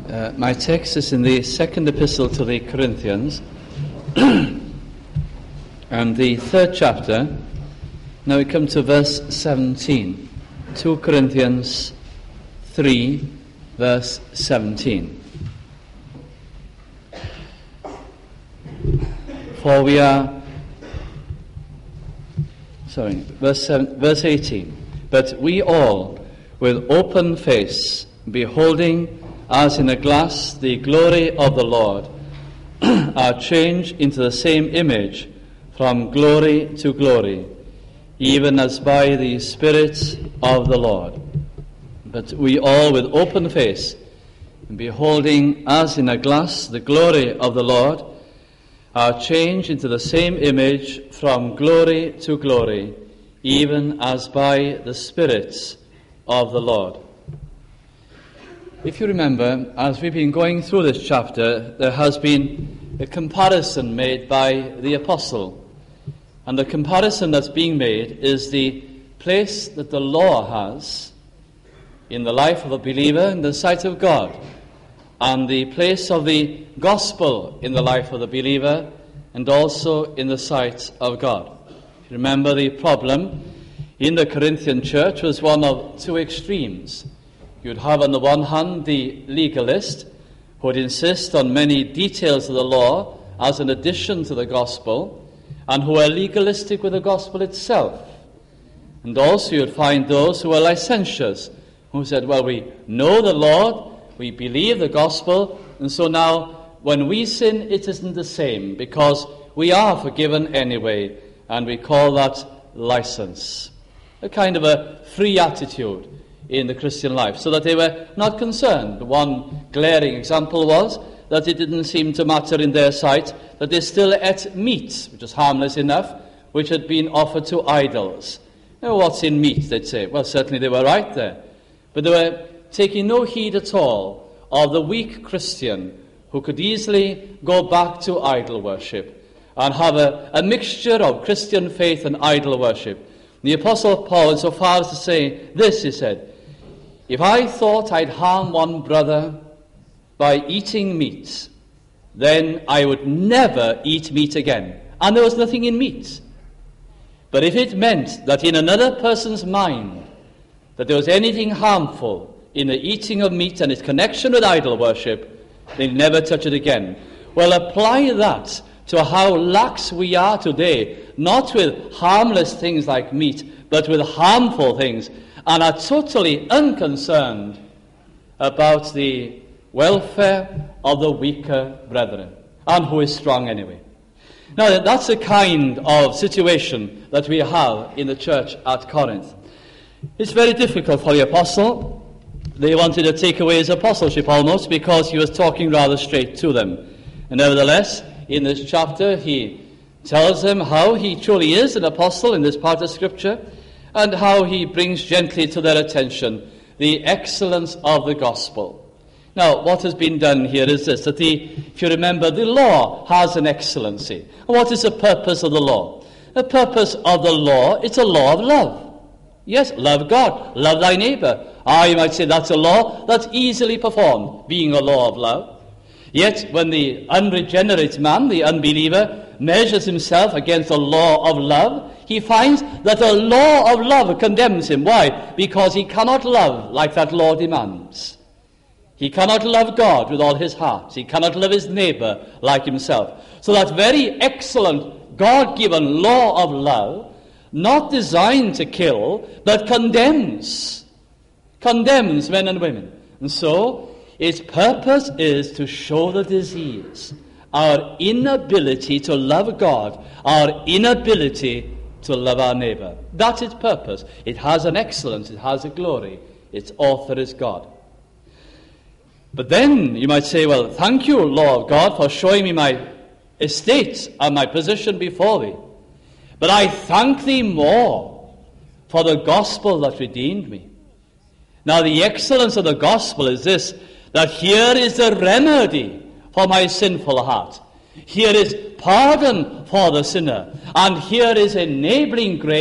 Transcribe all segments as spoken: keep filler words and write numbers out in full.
Uh, my text is in the second epistle to the Corinthians and the third chapter. Now we come to verse seventeen. Second Corinthians three, verse seventeen. For we are, sorry, verse seven, verse eighteen. But we all, with open face, beholding as in a glass the glory of the Lord, are changed into the same image from glory to glory, even as by the Spirit of the Lord. But we all with open face, beholding as in a glass the glory of the Lord, are changed into the same image from glory to glory, even as by the Spirit of the Lord. If you remember, as we've been going through this chapter, there has been a comparison made by the apostle. And the comparison that's being made is the place that the law has in the life of a believer in the sight of God, and the place of the gospel in the life of the believer and also in the sight of God. If you remember, the problem in the Corinthian church was one of two extremes. You'd have on the one hand the legalist who would insist on many details of the law as an addition to the gospel, and who were legalistic with the gospel itself. And also you'd find those who were licentious, who said, well, we know the Lord, we believe the gospel, and so now when we sin, it isn't the same, because we are forgiven anyway, and we call that license. A kind of a free attitude in the Christian life, so that they were not concerned. One glaring example was that it didn't seem to matter in their sight that they still ate meat, which was harmless enough, which had been offered to idols. Now, what's in meat, they'd say? Well, certainly they were right there. But they were taking no heed at all of the weak Christian who could easily go back to idol worship and have a, a mixture of Christian faith and idol worship. The Apostle Paul went so far as to say this, he said, if I thought I'd harm one brother by eating meat, then I would never eat meat again. And there was nothing in meat. But if it meant that in another person's mind that there was anything harmful in the eating of meat and its connection with idol worship, they'd never touch it again. Well, apply that to how lax we are today, not with harmless things like meat, but with harmful things, and are totally unconcerned about the welfare of the weaker brethren, and who is strong anyway. Now, that's the kind of situation that we have in the church at Corinth. It's very difficult for the apostle. They wanted to take away his apostleship almost, because he was talking rather straight to them. And nevertheless, in this chapter, he tells them how he truly is an apostle in this part of Scripture, and how he brings gently to their attention the excellence of the gospel. Now, what has been done here is this, that the, if you remember, the law has an excellency. And what is the purpose of the law? The purpose of the law, it's a law of love. Yes, love God, love thy neighbor. Ah, you might say that's a law that's easily performed, being a law of love. Yet, when the unregenerate man, the unbeliever, measures himself against the law of love, he finds that the law of love condemns him. Why? Because he cannot love like that law demands. He cannot love God with all his heart. He cannot love his neighbor like himself. So that very excellent God-given law of love, not designed to kill, but condemns. Condemns men and women. And so, its purpose is to show the disease, our inability to love God, our inability to love our neighbor. That's its purpose. It has an excellence, it has a glory. Its author is God. But then you might say, well, thank you, Lord God, for showing me my estate and my position before thee. But I thank thee more for the gospel that redeemed me. Now, the excellence of the gospel is this, that here is the remedy for my sinful heart. Here is pardon for the sinner. And here is enabling grace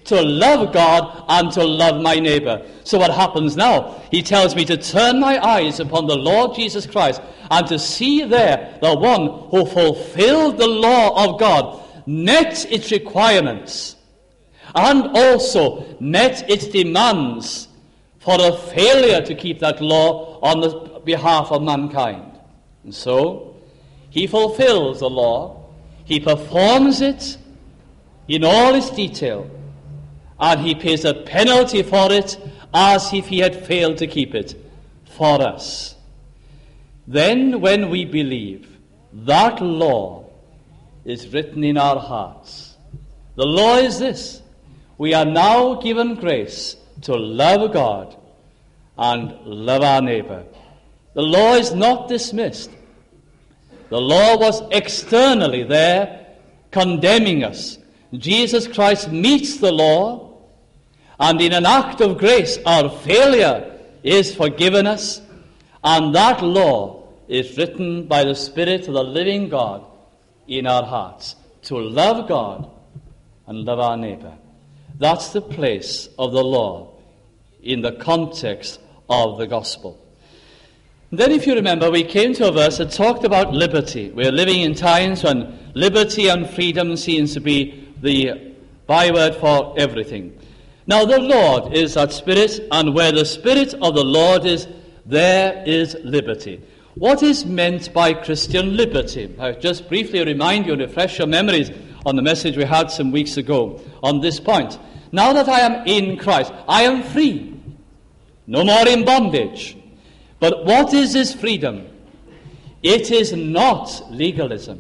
to love God and to love my neighbor. So what happens now? He tells me to turn my eyes upon the Lord Jesus Christ and to see there the one who fulfilled the law of God, met its requirements, and also met its demands for a failure to keep that law on the behalf of mankind. And so, he fulfills the law, he performs it in all its detail, and he pays a penalty for it as if he had failed to keep it for us. Then, when we believe, that law is written in our hearts. The law is this: we are now given grace to love God and love our neighbor. The law is not dismissed. The law was externally there, condemning us. Jesus Christ meets the law, and in an act of grace, our failure is forgiven us, and that law is written by the Spirit of the living God in our hearts, to love God and love our neighbor. That's the place of the law in the context of the gospel. Then, if you remember, we came to a verse that talked about liberty. We're living in times when liberty and freedom seems to be the byword for everything. Now, the Lord is that Spirit, and where the Spirit of the Lord is, there is liberty. What is meant by Christian liberty? I'll just briefly remind you and refresh your memories on the message we had some weeks ago on this point. Now that I am in Christ, I am free, no more in bondage. But what is this freedom? It is not legalism.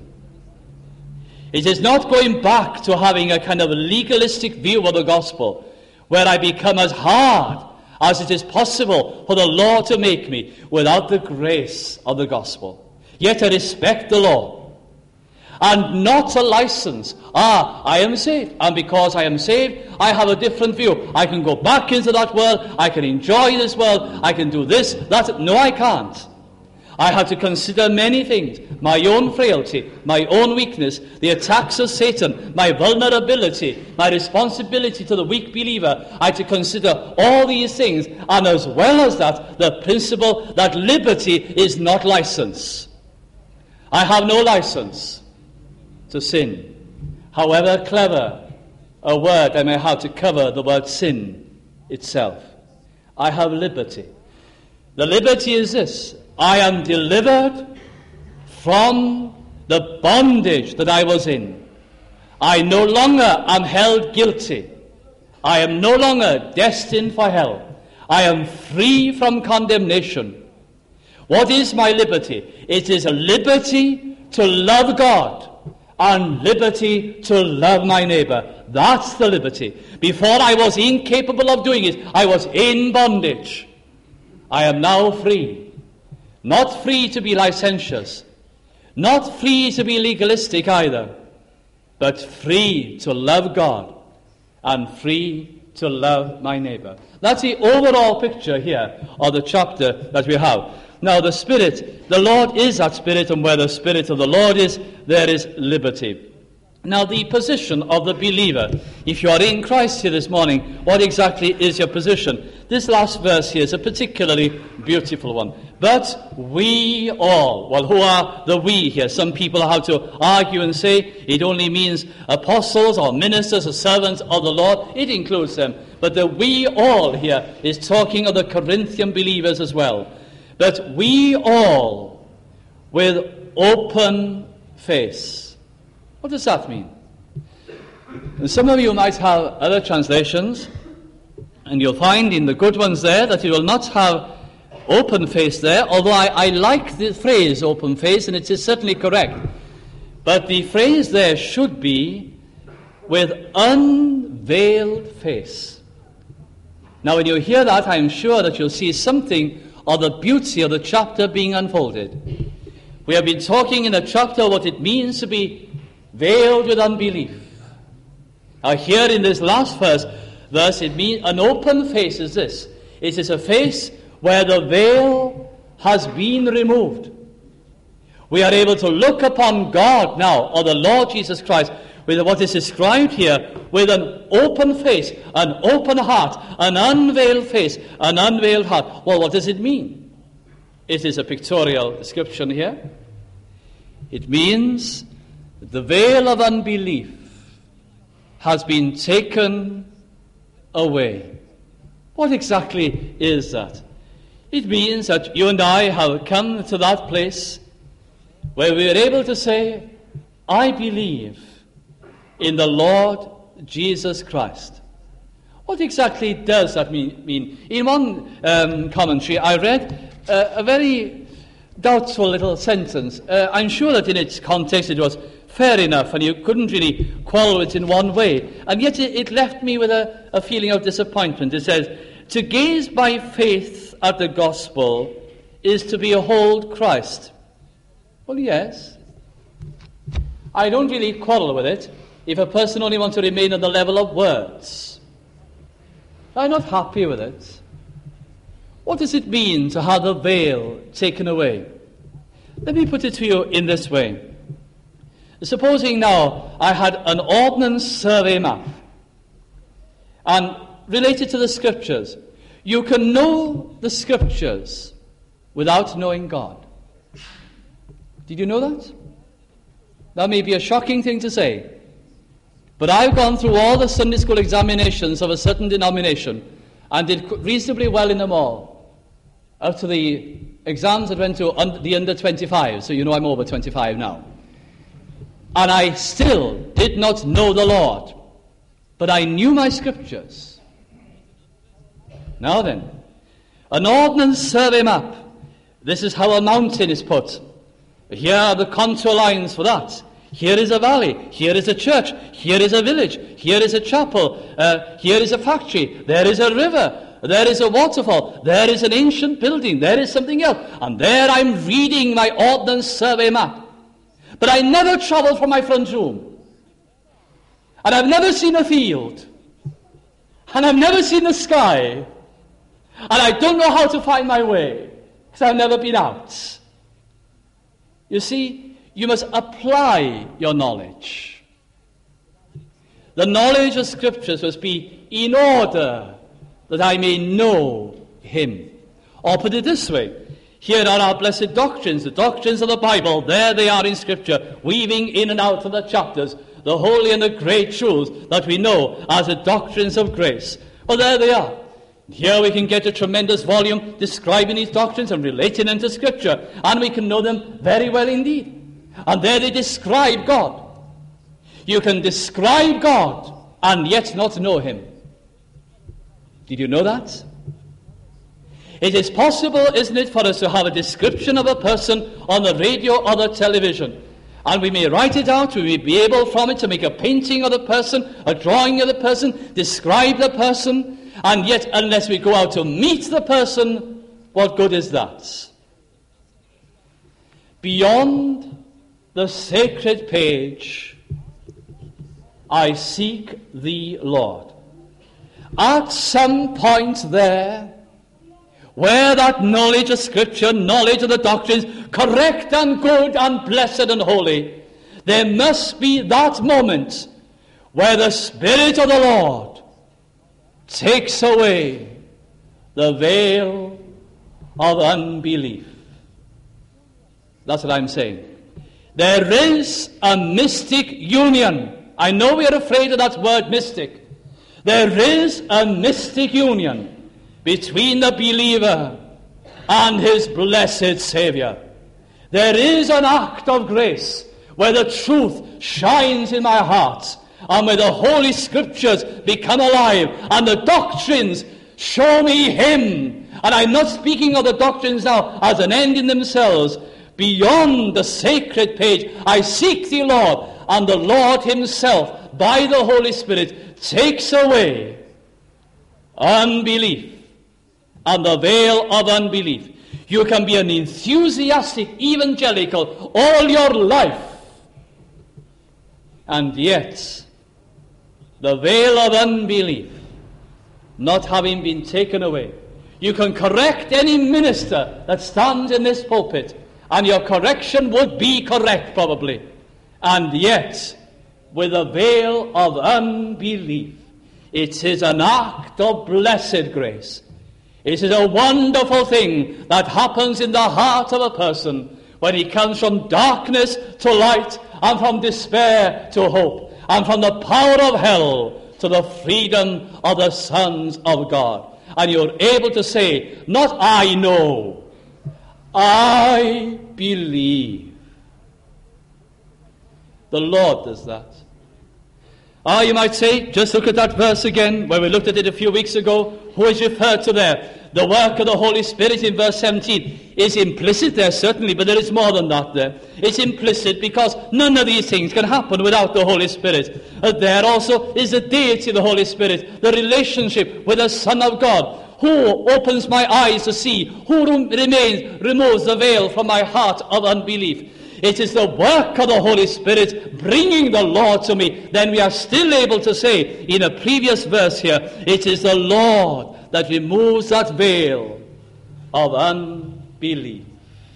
It is not going back to having a kind of legalistic view of the gospel, where I become as hard as it is possible for the law to make me without the grace of the gospel. Yet I respect the law. And not a license. Ah, I am saved. And because I am saved, I have a different view. I can go back into that world. I can enjoy this world. I can do this, that. No, I can't. I have to consider many things. My own frailty, my own weakness, the attacks of Satan, my vulnerability, my responsibility to the weak believer. I have to consider all these things. And as well as that, the principle that liberty is not license. I have no license to sin, however clever a word I may have to cover the word sin itself. I have liberty. The liberty is this: I am delivered from the bondage that I was in. I no longer am held guilty. I am no longer destined for hell. I am free from condemnation. What is my liberty? It is a liberty to love God and liberty to love my neighbor. That's the liberty. Before I was incapable of doing it. I was in bondage. I am now free. Not free to be licentious. Not free to be legalistic either. But free to love God and free to love my neighbor. That's the overall picture here of the chapter that we have. Now the Spirit, the Lord is that Spirit, and where the Spirit of the Lord is, there is liberty. Now the position of the believer, if you are in Christ here this morning, what exactly is your position? This last verse here is a particularly beautiful one. But we all, well, who are the we here? Some people have to argue and say it only means apostles or ministers or servants of the Lord. It includes them. But the we all here is talking of the Corinthian believers as well. But we all, with open face. What does that mean? And some of you might have other translations, and you'll find in the good ones there that it will not have open face there, although I, I like the phrase open face, and it is certainly correct. But the phrase there should be with unveiled face. Now when you hear that, I'm sure that you'll see something of the beauty of the chapter being unfolded. We have been talking in the chapter what it means to be veiled with unbelief. Now here in this last verse, verse it means an open face is this. It is a face where the veil has been removed. We are able to look upon God now, or the Lord Jesus Christ, with what is described here, with an open face, an open heart, an unveiled face, an unveiled heart. Well, what does it mean? It is a pictorial description here. It means that the veil of unbelief has been taken away. What exactly is that? It means that you and I have come to that place where we are able to say, I believe in the Lord Jesus Christ. What exactly does that mean? mean? In one um, commentary, I read uh, a very doubtful little sentence. Uh, I'm sure that in its context it was fair enough, and you couldn't really quarrel with it in one way. And yet it, it left me with a, a feeling of disappointment. It says, to gaze by faith at the gospel is to behold Christ. Well, yes. I don't really quarrel with it if a person only wants to remain at the level of words. I'm not happy with it. What does it mean to have the veil taken away? Let me put it to you in this way. Supposing now I had an ordnance survey map and related to the Scriptures. You can know the Scriptures without knowing God. Did you know that? That may be a shocking thing to say, but I've gone through all the Sunday school examinations of a certain denomination and did reasonably well in them all, up to the exams that went to un- the under twenty-five, so you know I'm over twenty-five now. And I still did not know the Lord, but I knew my Scriptures. Now then, an ordnance survey map. This is how a mountain is put. Here are the contour lines for that. Here is a valley. Here is a church. Here is a village. Here is a chapel. Uh, here is a factory. There is a river. There is a waterfall. There is an ancient building. There is something else. And there I'm reading my ordnance survey map. But I never traveled from my front room. And I've never seen a field. And I've never seen the sky. And I don't know how to find my way, because I've never been out. You see, you must apply your knowledge. The knowledge of Scriptures must be in order that I may know Him. Or put it this way, here are our blessed doctrines, the doctrines of the Bible. There they are in Scripture, weaving in and out of the chapters, the holy and the great truths that we know as the doctrines of grace. Well, there they are. Here we can get a tremendous volume describing these doctrines and relating them to Scripture, and we can know them very well indeed. And there they describe God. You can describe God and yet not know Him. Did you know that? It is possible, isn't it, for us to have a description of a person on the radio or the television, and we may write it out, we may be able from it to make a painting of the person, a drawing of the person, describe the person, and yet unless we go out to meet the person, what good is that? Beyond the sacred page, I seek thee, Lord. At some point there, where that knowledge of Scripture, knowledge of the doctrines, correct and good and blessed and holy, there must be that moment where the Spirit of the Lord takes away the veil of unbelief. That's what I'm saying. There is a mystic union. I know we are afraid of that word mystic. There is a mystic union between the believer and his blessed Savior. There is an act of grace where the truth shines in my heart and where the Holy Scriptures become alive and the doctrines show me Him. And I'm not speaking of the doctrines now as an end in themselves. Beyond the sacred page, I seek thee, Lord, and the Lord Himself, by the Holy Spirit, takes away unbelief and the veil of unbelief. You can be an enthusiastic evangelical all your life, and yet the veil of unbelief not having been taken away. You can correct any minister that stands in this pulpit, and your correction would be correct probably, and yet with a veil of unbelief. It is an act of blessed grace. It is a wonderful thing that happens in the heart of a person when he comes from darkness to light, and from despair to hope, and from the power of hell to the freedom of the sons of God. And you're able to say, not I know, I believe. The Lord does that. Ah, you might say, just look at that verse again, where we looked at it a few weeks ago. Who is referred to there? The work of the Holy Spirit in verse seventeen is implicit there, certainly, but there is more than that there. It's implicit because none of these things can happen without the Holy Spirit. Uh, there also is the deity of the Holy Spirit, the relationship with the Son of God. Who opens my eyes to see? Who remains, removes the veil from my heart of unbelief? It is the work of the Holy Spirit bringing the Lord to me. Then we are still able to say in a previous verse here, it is the Lord that removes that veil of unbelief.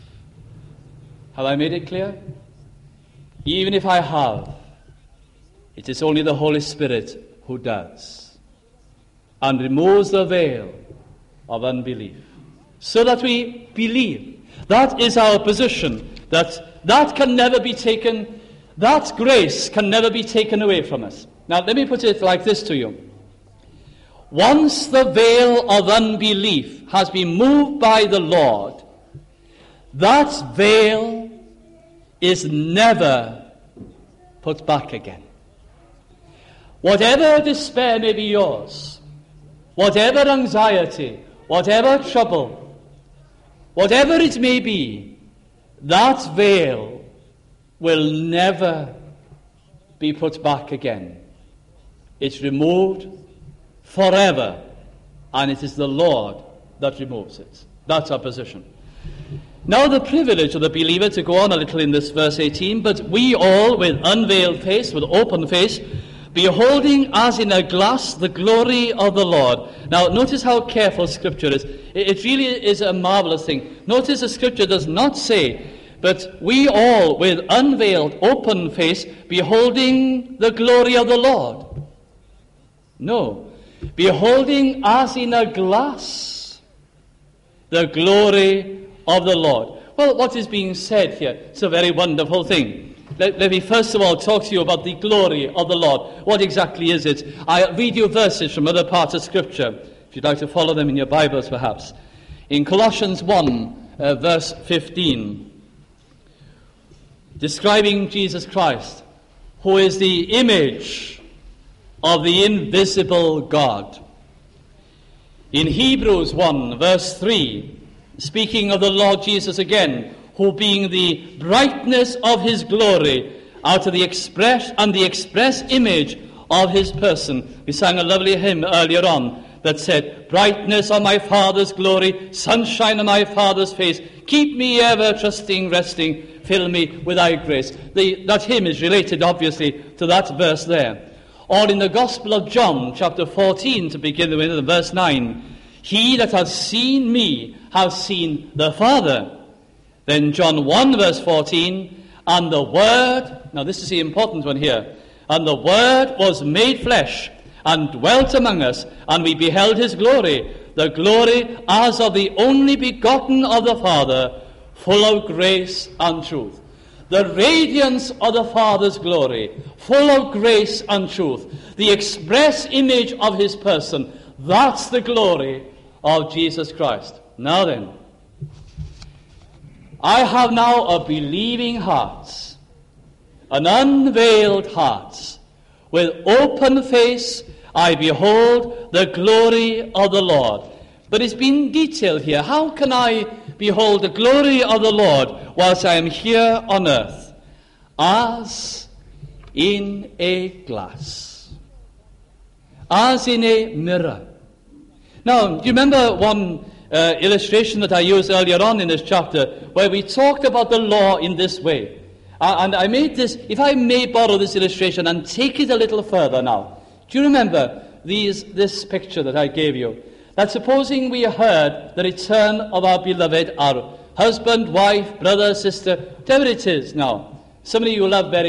Have I made it clear? Even if I have, it is only the Holy Spirit who does and removes the veil of unbelief so that we believe. That is our position. That that can never be taken, that grace can never be taken away from us. Now, let me put it like this to you. Once the veil of unbelief has been moved by the Lord, that veil is never put back again. Whatever despair may be yours, whatever anxiety, whatever trouble, whatever it may be, that veil will never be put back again. It's removed forever, and it is the Lord that removes it. That's our position. Now the privilege of the believer, to go on a little in this verse eighteen, but we all with unveiled face, with open face, beholding as in a glass the glory of the Lord. Now notice how careful Scripture is. It really is a marvelous thing. Notice the Scripture does not say, but we all with unveiled open face beholding the glory of the Lord. No. Beholding as in a glass the glory of the Lord. Well, what is being said here? It's a very wonderful thing. Let, let me first of all talk to you about the glory of the Lord. What exactly is it? I'll read you verses from other parts of Scripture, if you'd like to follow them in your Bibles perhaps. In Colossians one, uh, verse fifteen, describing Jesus Christ, who is the image of the invisible God. In Hebrews one, verse three, speaking of the Lord Jesus again, who being the brightness of his glory, out of the express and the express image of his person. We sang a lovely hymn earlier on that said, brightness of my Father's glory, sunshine of my Father's face, keep me ever trusting, resting, fill me with thy grace. The, that hymn is related obviously to that verse there. Or in the Gospel of John, chapter fourteen, to begin with, in verse nine, he that hath seen me hath seen the Father. Then John one, verse fourteen, and the Word, now this is the important one here, and the Word was made flesh, and dwelt among us, and we beheld his glory, the glory as of the only begotten of the Father, full of grace and truth. The radiance of the Father's glory, full of grace and truth, the express image of his person, that's the glory of Jesus Christ. Now then, I have now a believing heart, an unveiled heart. With open face, I behold the glory of the Lord. But it's been detailed here. How can I behold the glory of the Lord whilst I am here on earth? As in a glass. As in a mirror. Now, do you remember one uh, illustration that I used earlier on in this chapter where we talked about the law in this way? Uh, and I made this, if I may borrow this illustration and take it a little further now. Do you remember these, this picture that I gave you? That supposing we heard the return of our beloved, our husband, wife, brother, sister, whatever it is now, somebody you love very much.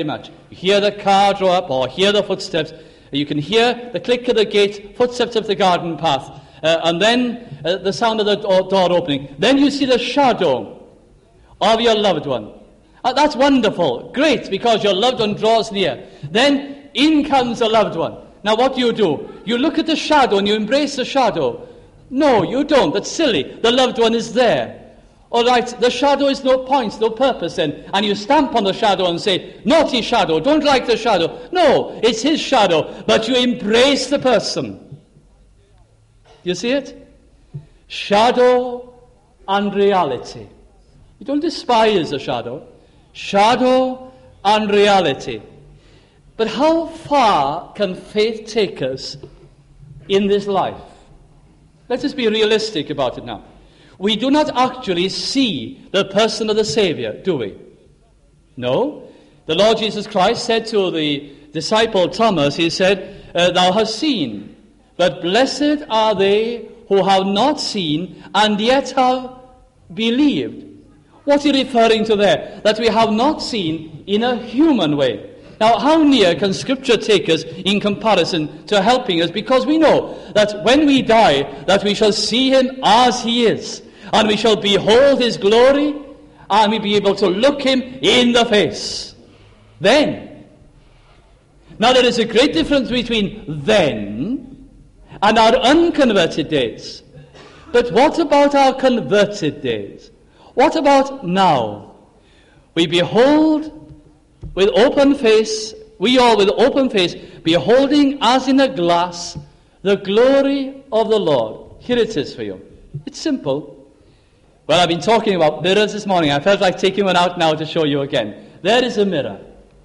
You hear the car draw up or hear the footsteps. You can hear the click of the gate, footsteps of the garden path, uh, and then uh, the sound of the door, door opening. Then you see the shadow of your loved one. Uh, that's wonderful, great, because your loved one draws near. Then in comes the loved one. Now what do you do? You look at the shadow and you embrace the shadow. No, you don't. That's silly. The loved one is there. All right, the shadow is no point, no purpose then. And you stamp on the shadow and say, naughty shadow, don't like the shadow. No, it's his shadow, but you embrace the person. You see it? Shadow and reality. You don't despise the shadow. Shadow and reality. But how far can faith take us in this life? Let us be realistic about it now. We do not actually see the person of the Savior, do we? No. The Lord Jesus Christ said to the disciple Thomas, he said, uh, thou hast seen, but blessed are they who have not seen and yet have believed. What's he referring to there? That we have not seen in a human way. Now, how near can Scripture take us in comparison to helping us? Because we know that when we die, that we shall see him as he is. And we shall behold his glory, and we'll be able to look him in the face. Then. Now there is a great difference between then and our unconverted days. But what about our converted days? What about now? We behold with open face, we all with open face, beholding as in a glass the glory of the Lord. Here it is for you. It's simple. Well, I've been talking about mirrors this morning. I felt like taking one out now to show you again. There is a mirror.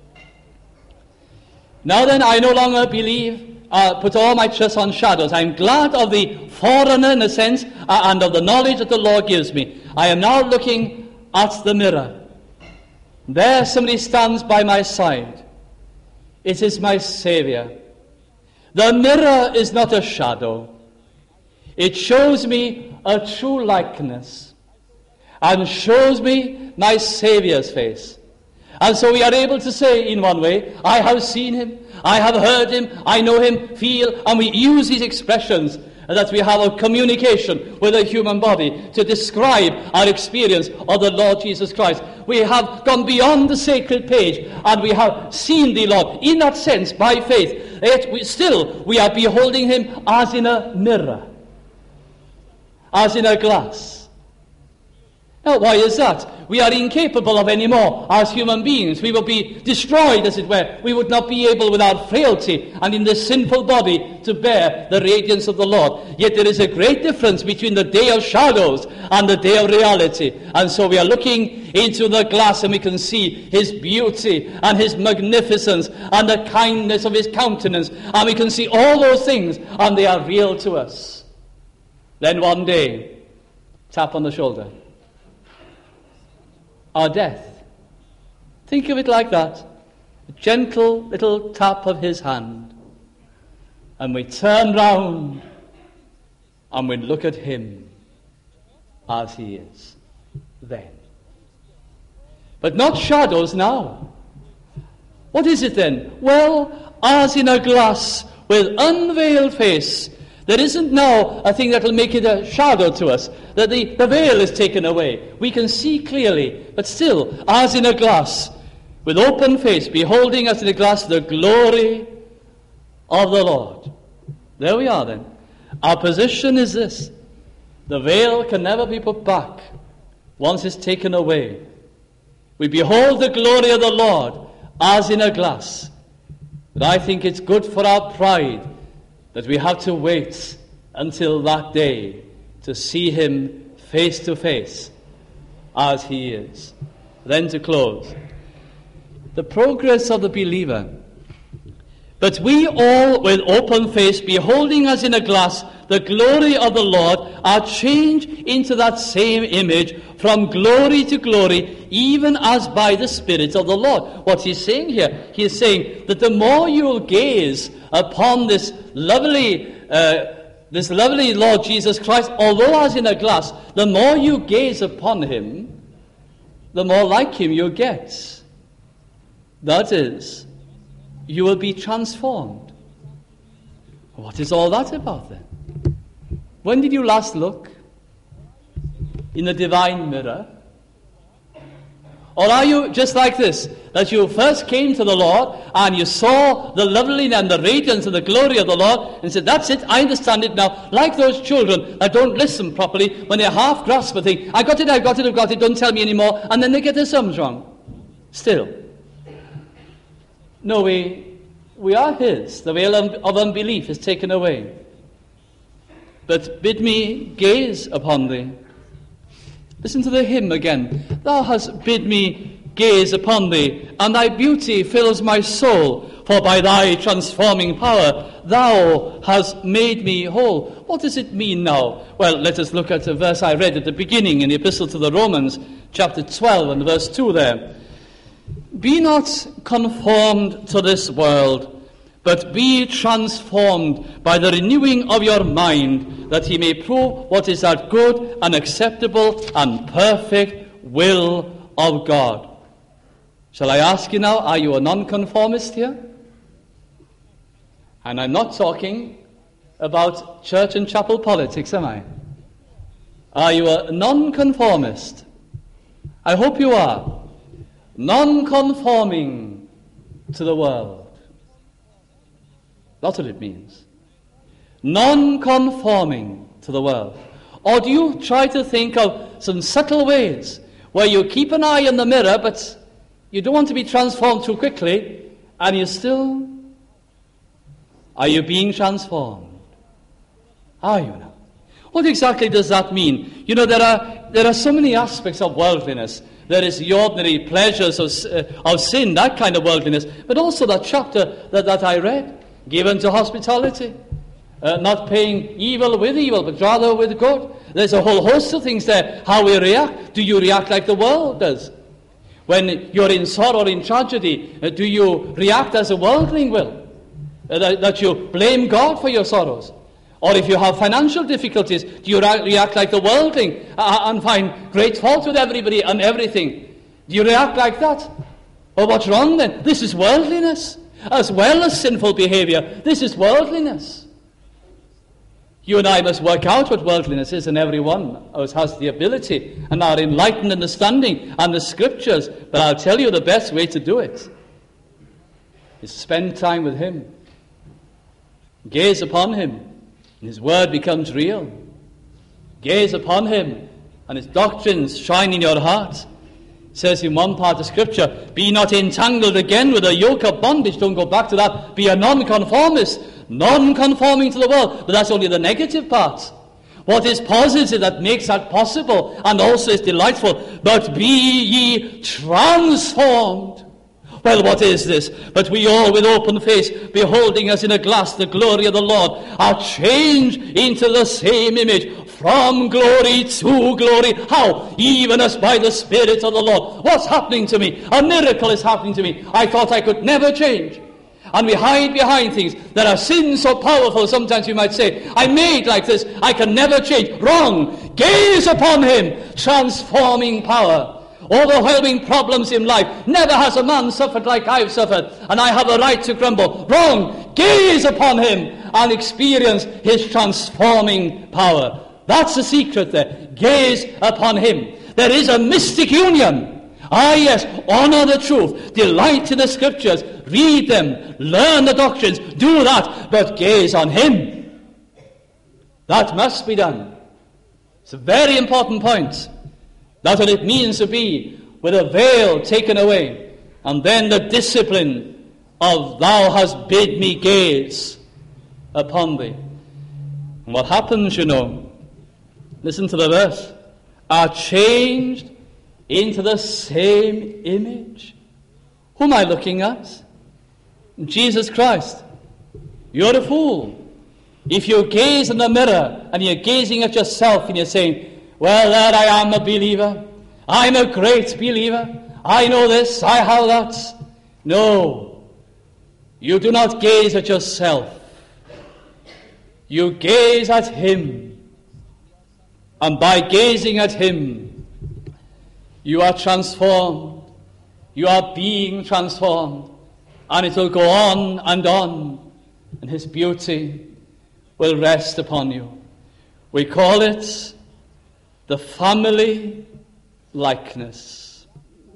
Now then, I no longer believe, uh, put all my trust on shadows. I'm glad of the forerunner in a sense, uh, and of the knowledge that the Lord gives me. I am now looking at the mirror. There somebody stands by my side. It is my Savior. The mirror is not a shadow. It shows me a true likeness, and shows me my Saviour's face. And so we are able to say in one way, I have seen him, I have heard him, I know him, feel, and we use these expressions that we have a communication with a human body to describe our experience of the Lord Jesus Christ. We have gone beyond the sacred page, and we have seen the Lord in that sense by faith. Yet we still, we are beholding him as in a mirror, as in a glass. Now, why is that? We are incapable of any more as human beings. We will be destroyed, as it were. We would not be able, with our frailty and in this sinful body, to bear the radiance of the Lord. Yet there is a great difference between the day of shadows and the day of reality. And so we are looking into the glass, and we can see his beauty and his magnificence and the kindness of his countenance. And we can see all those things, and they are real to us. Then one day, tap on the shoulder. Our death. Think of it like that. A gentle little tap of his hand. And we turn round and we look at him as he is then. But not shadows now. What is it then? Well, as in a glass with unveiled face. There isn't now a thing that will make it a shadow to us, that the, the veil is taken away. We can see clearly, but still, as in a glass, with open face, beholding as in a glass the glory of the Lord. There we are then. Our position is this. The veil can never be put back once it's taken away. We behold the glory of the Lord as in a glass. But I think it's good for our pride that we have to wait until that day to see him face to face as he is. Then to close, the progress of the believer. But we all, with open face, beholding as in a glass the glory of the Lord, are changed into that same image from glory to glory, even as by the Spirit of the Lord. What's he saying here? He is saying that the more you'll gaze upon this lovely, uh, this lovely Lord Jesus Christ, although as in a glass, the more you gaze upon him, the more like him you get. That is, you will be transformed. What is all that about then? When did you last look in the divine mirror? Or are you just like this, that you first came to the Lord and you saw the loveliness and the radiance and the glory of the Lord and said, that's it, I understand it now. Like those children that don't listen properly when they half grasp a thing. I got it, I got it, I got it, don't tell me anymore. And then they get their sums wrong. Still. No, we, we are his. The veil of unbelief is taken away. But bid me gaze upon thee. Listen to the hymn again. Thou hast bid me gaze upon thee, and thy beauty fills my soul, for by thy transforming power thou hast made me whole. What does it mean now? Well, let us look at the verse I read at the beginning in the Epistle to the Romans, chapter twelve and verse two there. Be not conformed to this world, but be transformed by the renewing of your mind, that he may prove what is that good and acceptable and perfect will of God. Shall I ask you now, are you a nonconformist here? And I'm not talking about church and chapel politics, am I? Are you a nonconformist? I hope you are. Non-conforming to the world. That's what it means. Non-conforming to the world. Or do you try to think of some subtle ways where you keep an eye in the mirror, but you don't want to be transformed too quickly, and you still... Are you being transformed? Are you now? What exactly does that mean? You know, there are there are so many aspects of worldliness. There is the ordinary pleasures of, uh, of sin, that kind of worldliness, but also that chapter that, that I read. Given to hospitality, uh, not paying evil with evil, but rather with good. There's a whole host of things there. How we react. Do you react like the world does? When you're in sorrow or in tragedy, uh, do you react as a worldling will? Uh, that, that you blame God for your sorrows? Or if you have financial difficulties, do you re- react like the worldling uh, and find great fault with everybody and everything? Do you react like that? Or what's wrong then? This is worldliness. As well as sinful behavior, this is worldliness. You and I must work out what worldliness is, and every one of us has the ability and our enlightened understanding and the scriptures. But I'll tell you the best way to do it is spend time with him. Gaze upon him, and his word becomes real. Gaze upon him, and his doctrines shine in your heart. It says in one part of Scripture, be not entangled again with a yoke of bondage. Don't go back to that. Be a nonconformist, non-conforming to the world. But that's only the negative part. What is positive that makes that possible and also is delightful? But be ye transformed. Well, what is this? But we all with open face, beholding as in a glass the glory of the Lord, are changed into the same image, from glory to glory. How? Even as by the Spirit of the Lord. What's happening to me? A miracle is happening to me. I thought I could never change. And we hide behind things. There are sins so powerful, sometimes you might say, I'm made like this, I can never change. Wrong. Gaze upon him. Transforming power. Overwhelming problems in life. Never has a man suffered like I've suffered, and I have a right to grumble. Wrong. Gaze upon him and experience his transforming power. That's the secret there. Gaze upon him. There is a mystic union. Ah, yes, honor the truth. Delight in the scriptures. Read them. Learn the doctrines. Do that. But gaze on him. That must be done. It's a very important point. That's what it means to be with a veil taken away. And then the discipline of thou hast bid me gaze upon thee. And what happens, you know, listen to the verse, are changed into the same image. Who am I looking at? Jesus Christ. You're a fool. If you gaze in the mirror and you're gazing at yourself and you're saying, well, there I am, a believer. I'm a great believer. I know this, I have that. No. You do not gaze at yourself. You gaze at him. And by gazing at him, you are transformed. You are being transformed. And it will go on and on, and his beauty will rest upon you. We call it the family likeness.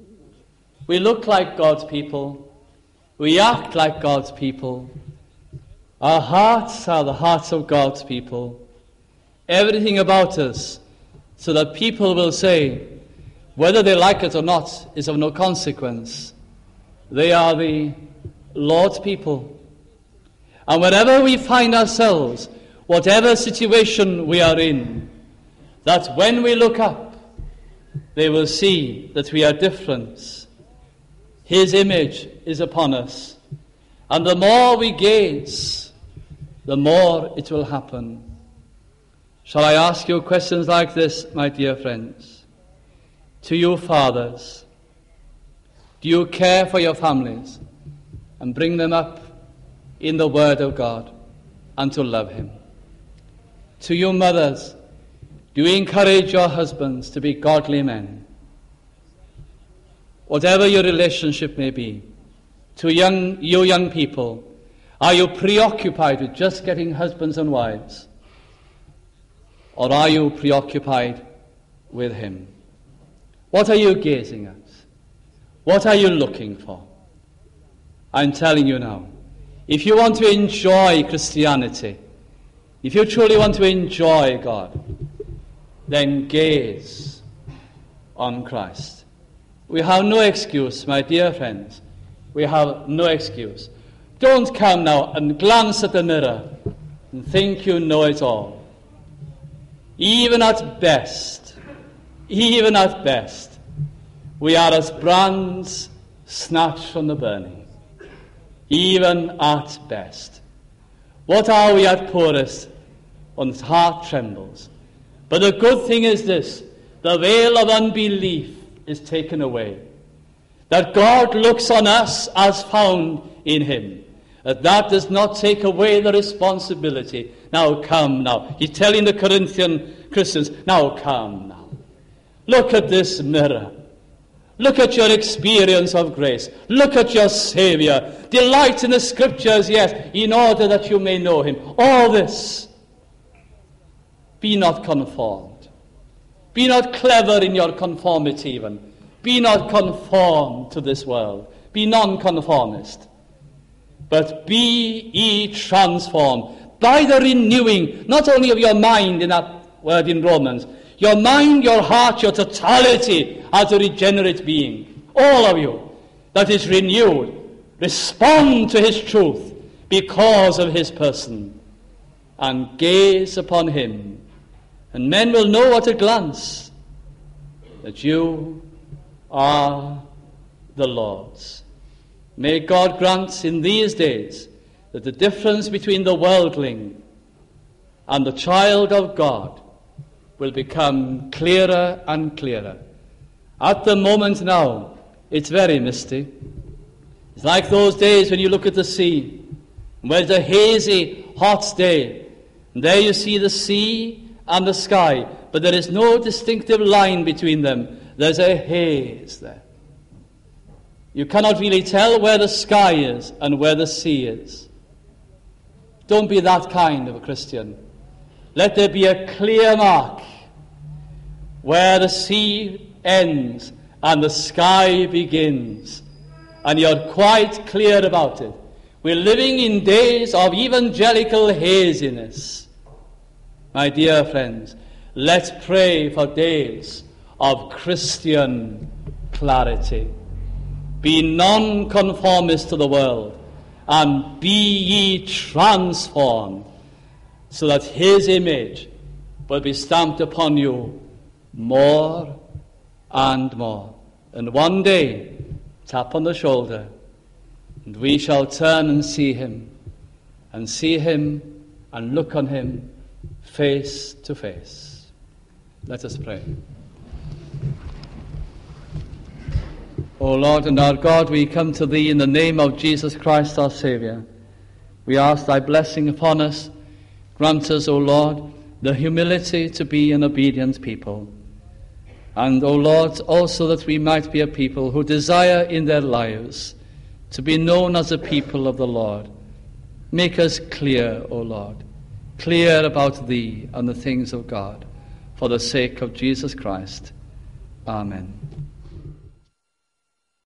We look like God's people. We act like God's people. Our hearts are the hearts of God's people. Everything about us, so that people will say, whether they like it or not is of no consequence. They are the Lord's people. And wherever we find ourselves, whatever situation we are in, that when we look up, they will see that we are different. His image is upon us. And the more we gaze, the more it will happen. Shall I ask you questions like this, my dear friends? To you fathers, do you care for your families and bring them up in the Word of God and to love Him? To you mothers, do you encourage your husbands to be godly men? Whatever your relationship may be, to young, you young people, are you preoccupied with just getting husbands and wives? Or are you preoccupied with Him? What are you gazing at? What are you looking for? I'm telling you now, if you want to enjoy Christianity, if you truly want to enjoy God, then gaze on Christ. We have no excuse, my dear friends. We have no excuse. Don't come now and glance at the mirror and think you know it all. Even at best, even at best, we are as brands snatched from the burning. Even at best. What are we at poorest? One's heart trembles. But the good thing is this, the veil of unbelief is taken away. That God looks on us as found in Him. That that does not take away the responsibility. Now come now. He's telling the Corinthian Christians, now come now. Look at this mirror. Look at your experience of grace. Look at your Savior. Delight in the Scriptures, yes, in order that you may know Him. All this. Be not conformed. Be not clever in your conformity even. Be not conformed to this world. Be nonconformist. But be ye transformed by the renewing, not only of your mind in that word in Romans, your mind, your heart, your totality as a regenerate being. All of you that is renewed. Respond to His truth because of His person. And gaze upon Him. And men will know at a glance that you are the Lord's. May God grant in these days that the difference between the worldling and the child of God will become clearer and clearer. At the moment now, it's very misty. It's like those days when you look at the sea, where it's a hazy, hot day, and there you see the sea and the sky, but there is no distinctive line between them. There's a haze there. You cannot really tell where the sky is and where the sea is. Don't be that kind of a Christian. Let there be a clear mark where the sea ends and the sky begins. And you're quite clear about it. We're living in days of evangelical haziness. My dear friends, let's pray for days of Christian clarity. Be non-conformist to the world, and be ye transformed, so that His image will be stamped upon you more and more. And one day, tap on the shoulder, and we shall turn and see Him, and see Him and look on Him face to face. Let us pray. O Lord and our God, we come to Thee in the name of Jesus Christ our Saviour. We ask Thy blessing upon us. Grant us, O Lord, the humility to be an obedient people. And, O Lord, also that we might be a people who desire in their lives to be known as the people of the Lord. Make us clear, O Lord, clear about Thee and the things of God, for the sake of Jesus Christ. Amen.